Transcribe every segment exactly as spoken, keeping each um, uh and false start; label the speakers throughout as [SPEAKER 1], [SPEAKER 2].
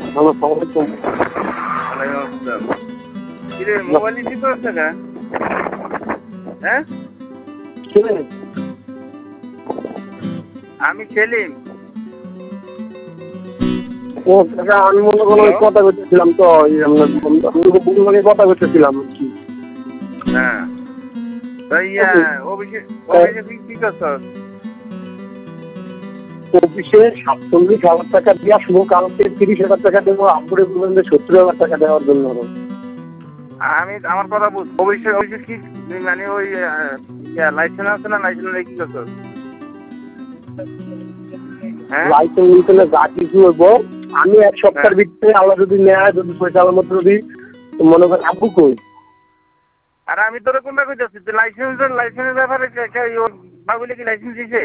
[SPEAKER 1] Hello, সালাম আলাইকুম।
[SPEAKER 2] ওয়ালাইকুম আসসালাম। কিরে মোবাইল রিসিভ করছে না? হ্যাঁ?
[SPEAKER 1] কে?
[SPEAKER 2] আমি সেলিম।
[SPEAKER 1] ও কাকা, আমি মনে করো ওই কথা করতেছিলাম তো ওই আমরা বন্ধুর সঙ্গে কথা করতেছিলাম আর কি।
[SPEAKER 2] হ্যাঁ। তো ইয়া অফিসে অফিসে কি কি করছস?
[SPEAKER 1] অফিসে সাতচল্লিশ হাজার টাকা দিয়ে আসবো, কালকে তিরিশ হাজার টাকা দেবো, আব্বুরে বলবেন যে সত্তর হাজার টাকা দেওয়ার জন্য।
[SPEAKER 2] আমি আমার কথা বুঝ অফিসে অফিসে কি মানে ওই ইয়া লাইসেন্স আছে না, লাইসেন্স কি করছস? হ্যাঁ?
[SPEAKER 1] লাইসেন্স নিতে যা কিছু হইব আমি এক সপ্তাহের ভিতরে আল্লাহ যদি নেয়, যদি পয়সা মতো যদি মনে করেন আব্বু কই।
[SPEAKER 2] আর আমি তোরে কোনটা কইতাছি, তুই লাইসেন্সের লাইসেন্সের ব্যাপারে বাবুলে কি লাইসেন্স দিছে?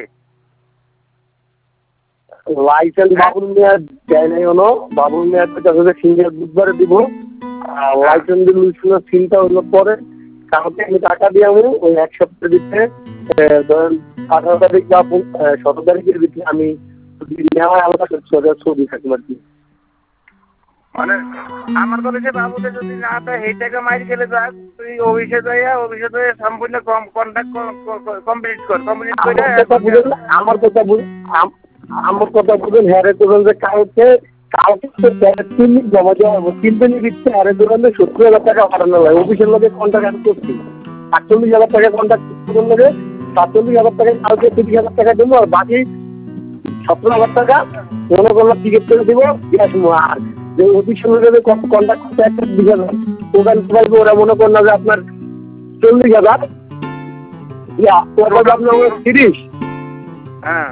[SPEAKER 1] লাইসেন্স বাবুল মেয়াদ দেয় নাই হলো, বাবুল মেয়াদ সিঙ্গেল বুধবারে দিব। আর লাইসেন্স দিলে সিনটা হলো পরে, কালকে আমি টাকা দিয়ে আমি ওই এক সপ্তাহের ভিতরে ধরেন আঠারো তারিখ বা সতেরো তারিখের ভিতরে আমি যদি নেওয়া আলাদা ছবি থাকবো আর কি।
[SPEAKER 2] মানে আমার কলেজে বাবুতে যদি না দেয় এই টাকা মাইর খেলে যাক, তুই অফিসে যাইয়া অফিসে যাইয়া সম্পূর্ণ কন্ট্যাক্ট কমপ্লিট কর কমপ্লিট করে
[SPEAKER 1] আমার কথা বুঝেন, আমার কথা বুঝেন, হ্যারে করবেন যে কালকে কালকে তিন দিন জমা দেওয়া হবো, তিন দিনের ভিতরে হ্যারে করবেন যে সত্তর হাজার টাকা বাড়ানো হয়। অফিসের লোকের কন্ট্যাক্ট আমি করছি, সাতচল্লিশ হাজার টাকা কন্ট্যাক্ট করবেন লোকে, সাতচল্লিশ হাজার টাকা কালকে তিরিশ হাজার টাকা দেবো, আর বাকি সতেরো হাজার টাকা মনে করলাম টিকিট করে দেবো দিয়ে আসবো। আর যে অফিসের লোকের কন্ট্যাক্ট করতে একটা বিশ হাজার ওখান পাইবো, ওরা মনে করেন না যে আপনার চল্লিশ হাজার ইয়া ওরা আপনার তিরিশ।
[SPEAKER 2] হ্যাঁ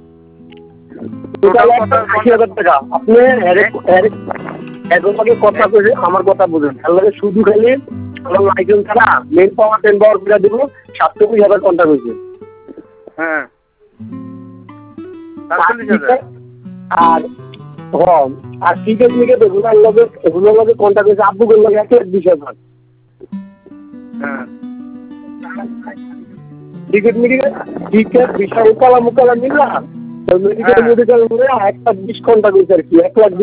[SPEAKER 1] আশি হাজার টাকা আপনি একজনকে কথা বলে আমার কথা বুঝেন, তাহলে শুধু খালি আমার লাইসেন্স ছাড়া মেন পাওয়ার টেন পাওয়ার করে দিব, সাতচল্লিশ হাজার কন্ট্যাক্ট হয়েছে।
[SPEAKER 2] হ্যাঁ
[SPEAKER 1] আর হ্যাঁ আর টিকিট মিকেট এগুলোর লগে এগুলোর লগে কন্ট্যাক্ট হয়েছে আব্বুগুলোর লগে এক লাখ বিশ হাজার।
[SPEAKER 2] হ্যাঁ
[SPEAKER 1] টিকিট মিকেট টিকিট বিশাল উকালা মুকালা নিলাম মেডিকেল মেডিকেল এক লাখ বিশ কন্ট্যাক্ট হয়েছে আর কি, এক লাখ